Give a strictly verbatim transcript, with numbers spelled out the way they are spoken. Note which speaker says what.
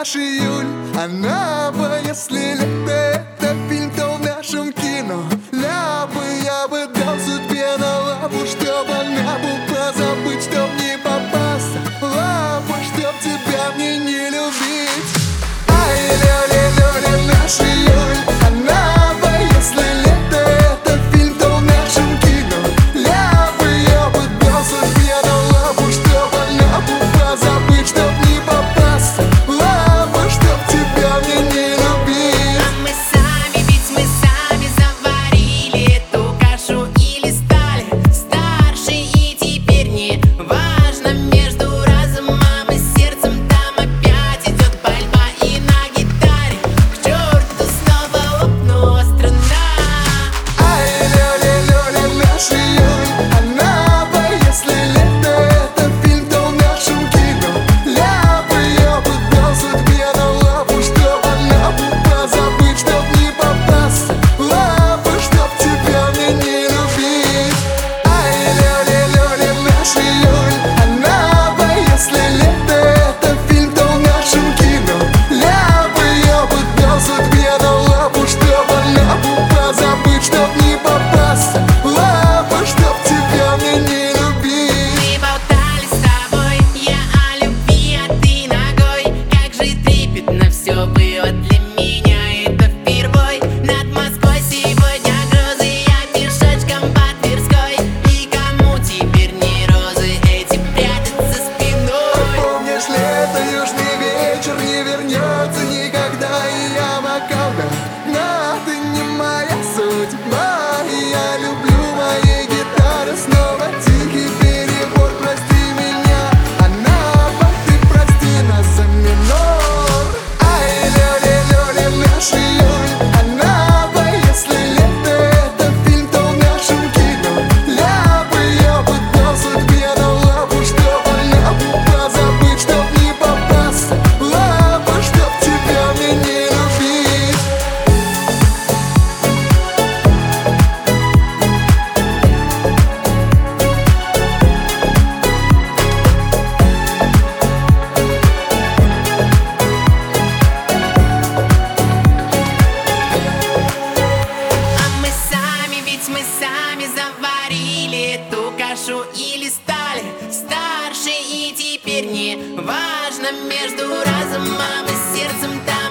Speaker 1: наш июль. Она бы, если лето это фильм, то в нашем кино. Ля бы, я бы дал судьбе на лапу, чтоб она бы позабыть, чтоб не попасться. Лапа, чтоб тебя мне не любить. Ай, ля-ля-ля-ля, наш июль. Она бы, если лето это фильм, то в нашем кино. Ля бы, я бы дал судьбе на лапу, чтоб она бы позабыть, чтоб не попасться. Лапа, чтоб тебя мне не любить.
Speaker 2: А мы сами, ведь мы сами заварили эту кашу или стали старше, и теперь не важно между разумом и сердцем. Там опять идет борьба, и на гитаре к черту снова лопнула струна.
Speaker 1: Ай, ля-ля-ля-ля, наш июль. Она бы, если лето это фильм, то в нашем кино. Ля бы, я бы дал судьбе на лапу, чтоб она бы позабыть, чтоб не попасться. Лапа, чтоб тебя мне не любить. Ай, ля-ля-ля-ля, наш июль. Она бы, если лето это фильм, то в нашем кино. Ля бы, я бы дал судьбе на лапу, чтоб она бы позабыть, чтоб не попасться. Лапа, чтоб тебя мне не любить.
Speaker 2: Мы болтали с тобой, я о любви, а ты ногой. Как же трепетно все было для меня, это впервой. Над Москвой сегодня грозы, я пешочком по Тверской. И кому теперь не розы эти прячутся спиной?
Speaker 1: Помнишь лето, южный вечер не вернется никогда, и я макака. Но ты не моя судьба, и я люблю моей гитары снова тихий перебор. Прости меня, она, ты прости нас за минор. Ай, ля-ля-ля-ля, наш июль. Она бы, если лето это фильм, то в нашем кино. Ля бы, я бы дал судьбе на лапу, чтоб она бы позабыть, чтоб не попасться. Лапа, чтоб тебя мне не любить.
Speaker 2: А мы сами, ведь мы сами заварили эту кашу или стали старше, и теперь не важно между разумом и сердцем. Там